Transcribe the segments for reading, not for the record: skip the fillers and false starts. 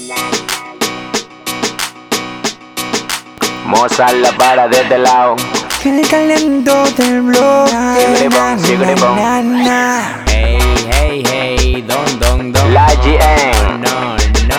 Mozart la para de este lado. El calento del blog. Hey, hey, hey, don. La GN. No,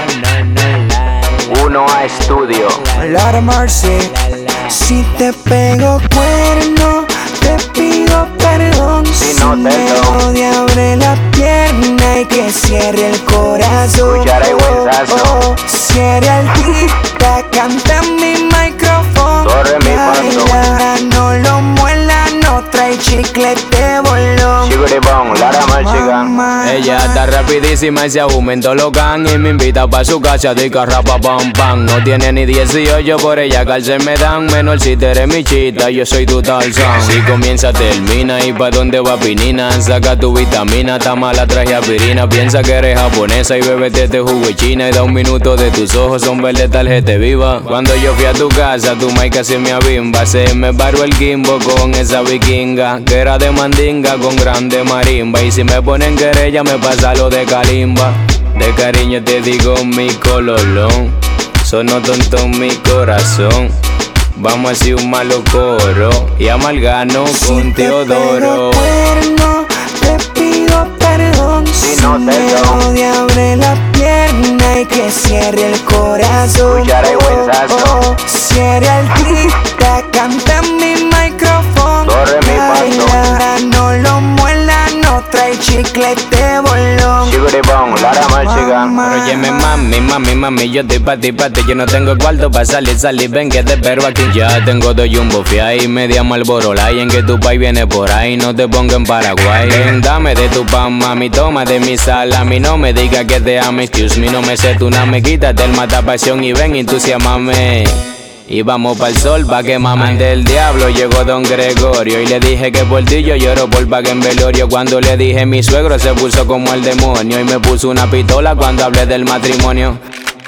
1A Studio. Lara Marce. Si te pego cuerno, te pido perdón. Si no te me doy, odia, abre la pierna y que cierre el corazón. Escucharé huesazo. Cierra el tic-tac, canta en mi micrófono. Corre mi Baila, no lo muela, no trae chiclete bolón. Chiguribón, Lara Marchigan. Ella está rapidísima y se aumentó los gang. Y me invita pa' su casa de carrapa pam pam. No tiene ni 18, por ella cárcel me dan. Menor si te eres mi chita, yo soy tu Tarzán. Si comienza, termina y pa' dónde va pinina. Saca tu vitamina, está mala, traje aspirina. Piensa que eres japonesa y bebete este jugo de China. Y da un minuto de tus ojos, son verde tarjeta viva. Cuando yo fui a tu casa, tu mai casi me abimba. Se me baró el gimbo con esa vikinga que era de mandinga con grande marimba. Y si me ponen querella me pasa lo de calimba. De cariño te digo mi cololón, sonó tonto en mi corazón. Vamos a hacer un malo coro y amalgano con Teodoro. Si te pego cuerno, te pido perdón. Si no te me doy, odia, abre la pierna y que cierre el corazón. Escucharé huesazo. Cierra el tic-tac, canta en mi micrófono. Corre mi paso. Baila, no lo muela, no trae chiclete bolón. Chiguribón, Lara Marchigan. Pero óyeme mami, yo estoy pa' ti, yo no tengo cuarto pa' salir, ven que te espero aquí. Ya tengo dos jumbo fia y media Marlboro Light. En que tu país viene por ahí, no te ponga en Paraguay. Ven, dame de tu pan, mami, toma de mi salami. No me digas que te amo, excuse me, no me sé tu name. Quítate el mata pasión y ven, entusiasmame. Y vamos pa'l sol pa' que mamen del diablo. Llegó don Gregorio y le dije que por ti yo lloro por pague en velorio. Cuando le dije mi suegro se puso como el demonio y me puso una pistola cuando hablé del matrimonio.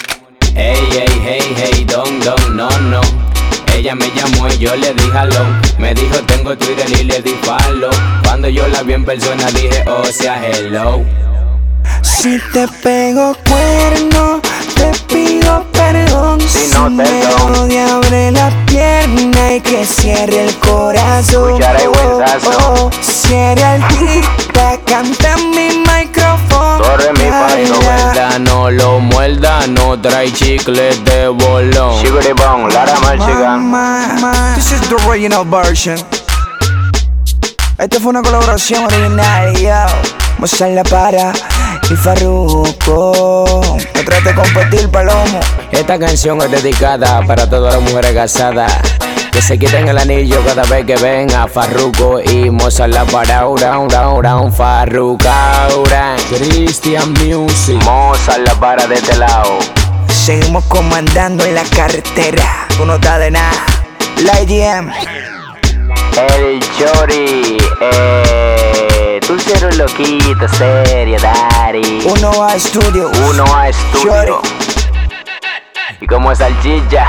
Hey, don, no. Ella me llamó y yo le dije aló. Me dijo tengo Twitter y le di follow. Cuando yo la vi en persona dije oh sea hello. Si te pego cuerno, te pido perdón. Si no te me doy, odia, abre la pierna y que cierre el corazón. Escucharé huesazo. Cierra el tic-tac, canta en mi micrófono. Corre mi paso. Muerda, no lo muerda, no trae chiclete bolón. Chiguribón, Lara Marchigan. This is the original version. Esta fue una colaboración original, yo. Mozart la para y Farruko. No trate de competir, palomo. Esta canción es dedicada para todas las mujeres casadas que se quiten el anillo cada vez que ven a Farruko y Mozart la para. Farruko, Christian Music. Mozart la para de este lado. Seguimos comandando en la carretera. Tú no estás de nada. La IGM. El Chori. Tú eres un loquito, serio, Dari. 1A Studio. 1A Studio. Y como salchicha,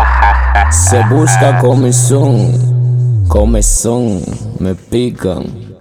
jajaja. Se busca comezón, me pican.